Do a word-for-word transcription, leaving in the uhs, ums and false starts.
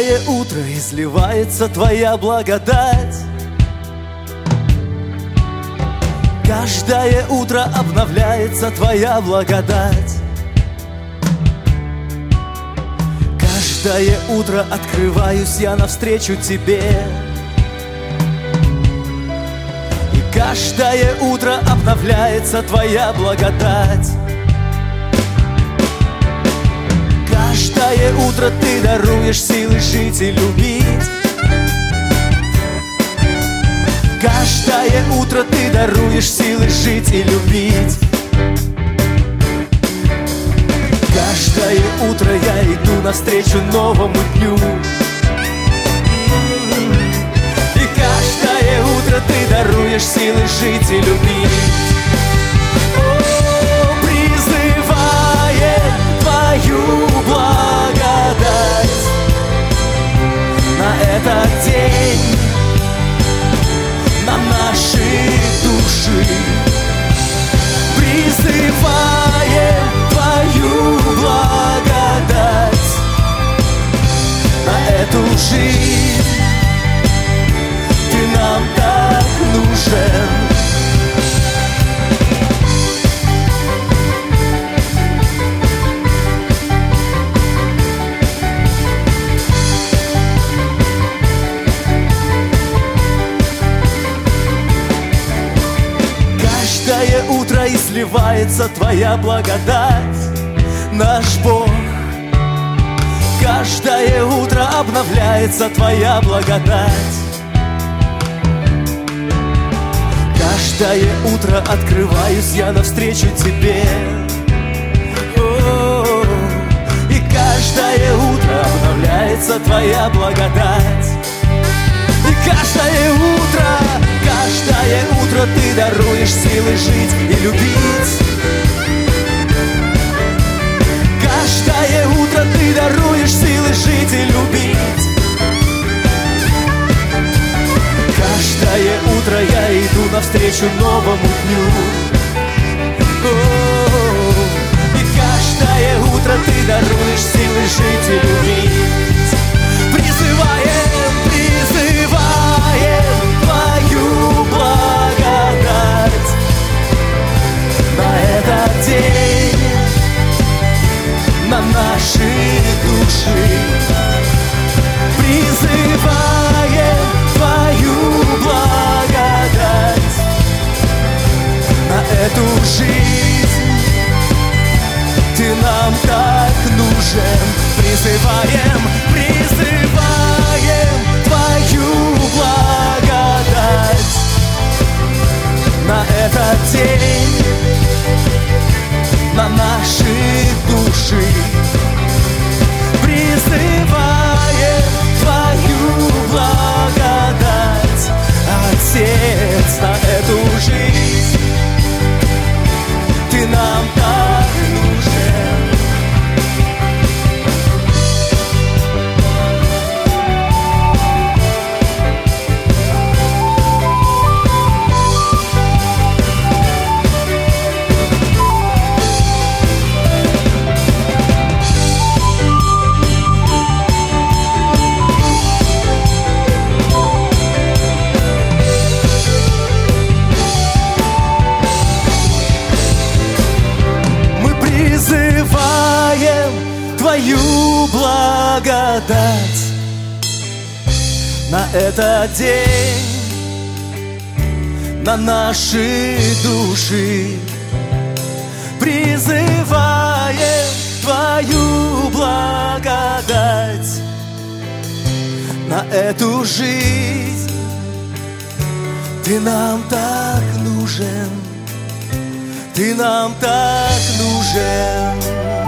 Каждое утро изливается Твоя благодать. Каждое утро обновляется Твоя благодать. Каждое утро открываюсь я навстречу Тебе. И каждое утро обновляется Твоя благодать. Каждое утро Ты даруешь силы жить и любить. Каждое утро Ты даруешь силы жить и любить. Каждое утро я иду навстречу новому дню. И каждое утро Ты даруешь силы жить и любить. О, призываем Твою благодать на этот день, на наши души. Призываем Твою благодать на эту жизнь. Ты нам так нужен. Каждое утро изливается Твоя благодать, наш Бог. Каждое утро обновляется Твоя благодать. Каждое утро открываюсь я навстречу Тебе. О, и каждое утро обновляется Твоя благодать. И каждое утро, каждое утро Ты даруешь силы жить и любить. Каждое утро Ты даруешь силы жить и любить. Каждое утро я иду навстречу новому дню. О, и каждое утро Ты даруешь силы жить и любить. Призываем, призываем Твою благодать на этот день, на наши души. Призываем Твою благодать на эту жизнь. Ты нам так нужен. Призываем, призываем Твою благодать на этот день, на наши души. Призываем Твою благодать, Отец, на эту жизнь. Ты нам так нужен. Твою благодать на этот день, на наши души. Призываем Твою благодать на эту жизнь. Ты нам так нужен. Ты нам так нужен.